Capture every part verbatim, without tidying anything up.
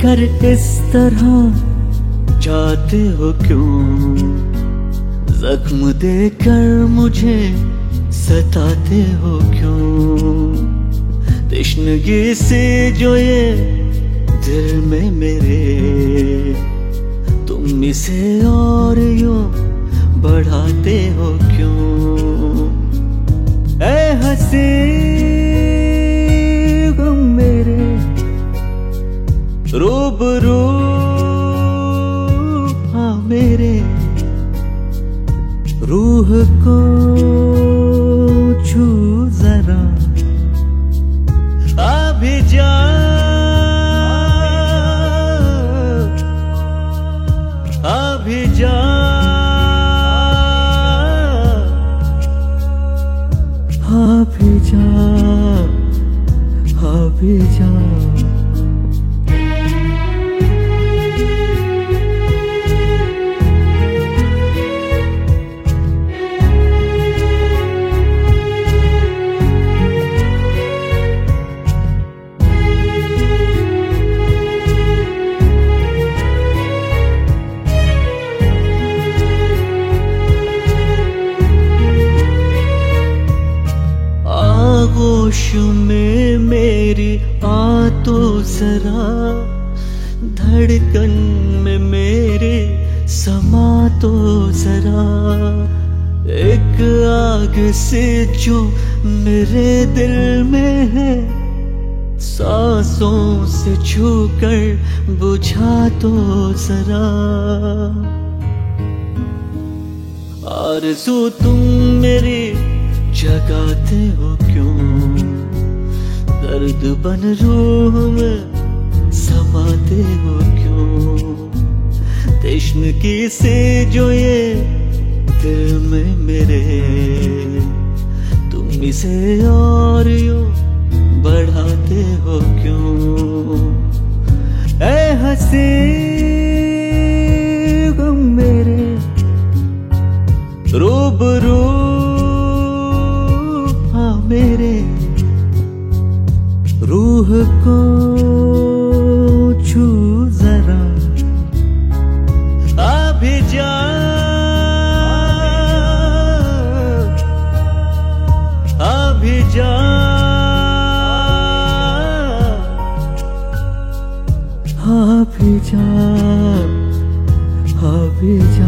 कर इस तरह जाते हो क्यों? जख्म देकर मुझे सताते हो क्यों? तश्नगी से जो ये दिल में मेरे, तुम इसे और यूं बढ़ाते हो क्यों? ऐ हंसी गम मेरे रूबरू, हाँ मेरे रूह को छू जरा, अभी जा अभी जा अभी जा अभी जा। आगोश में मेरी आ तो जरा, धड़कन में मेरे समा तो जरा। एक आग से जो मेरे दिल में है, सांसों से छूकर बुझा तो जरा। आरज़ू तुम मेरी जगाते हो क्यों? दर्द बन रूह में समाते हो क्यों? तश्नगी से जो ये दिल में मेरे, तुम इसे और यूं बढ़ाते हो क्यों? ऐ हंसी गम मेरे रूबरू, मेरे रूह को छू जरा, अभी जा अभी जा अभी जा अभी जा।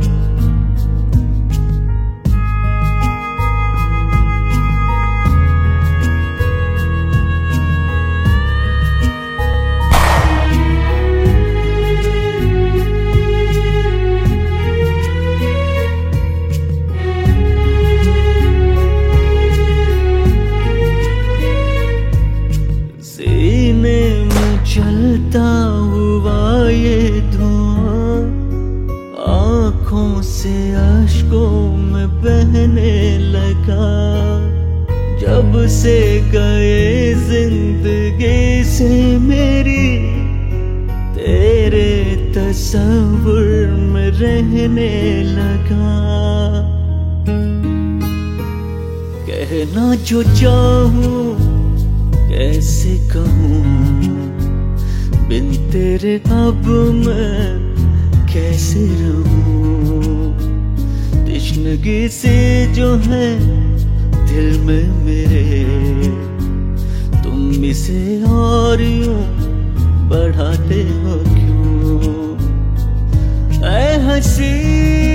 चलता हुआ ये धुआं आँखों से अश्कों में बहने लगा। जब से गए जिंदगी से मेरी, तेरे तस्वुर में रहने लगा। कहना जो चाहूं कैसे कहूँ, बिन तेरे अब मैं कैसे रहूं? तश्नगी से जो है दिल में मेरे, तुम इसे और यूं बढ़ाते हो क्यों? ऐ हंसी